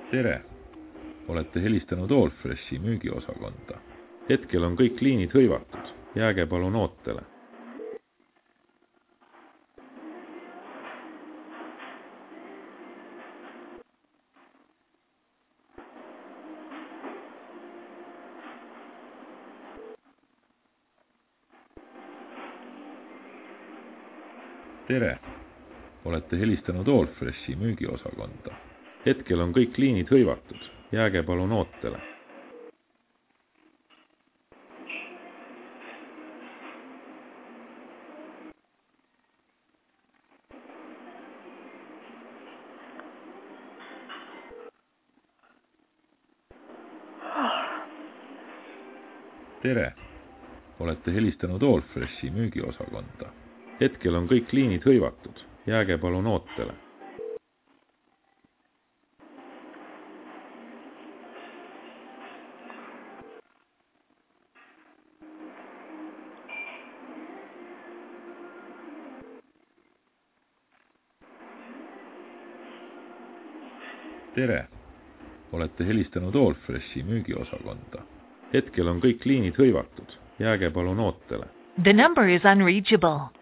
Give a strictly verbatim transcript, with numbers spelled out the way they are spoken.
Tere! Olete helistanud Allfreshi müügiosakonda. Hetkel on kõik liinid hõivatud. Jääge palun ootele. Tere! Olete helistanud Allfreshi müügiosakonda. Hetkel on kõik liinid hõivatud. Jääge palun ootele. Tere! Olete helistanud Allfreshi müügiosakonda. Hetkel on kõik liinid hõivatud. Jääge palun ootele. Tere! Olete helistanud Allfreshi müügiosakonda. Hetkel on kõik liinid hõivatud. Jääge palun ootele. The number is unreachable.